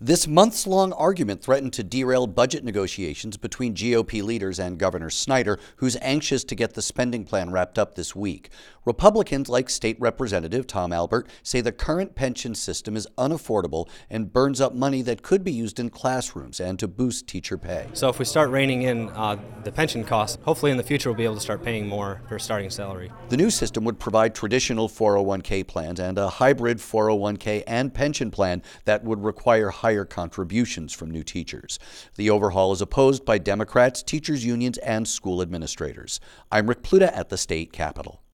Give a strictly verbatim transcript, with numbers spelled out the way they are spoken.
This months-long argument threatened to derail budget negotiations between G O P leaders and Governor Snyder, who's anxious to get the spending plan wrapped up this week. Republicans, like State Representative Tom Albert, say the current pension system is unaffordable and burns up money that could be used in classrooms and to boost teacher pay. So if we start reining in uh, the pension costs, hopefully in the future we'll be able to start paying more for starting salary. The new system would provide traditional four oh one k plans and a hybrid four oh one k and pension plan that would require higher contributions from new teachers. The overhaul is opposed by Democrats, teachers unions, and school administrators. I'm Rick Pluta at the state capitol.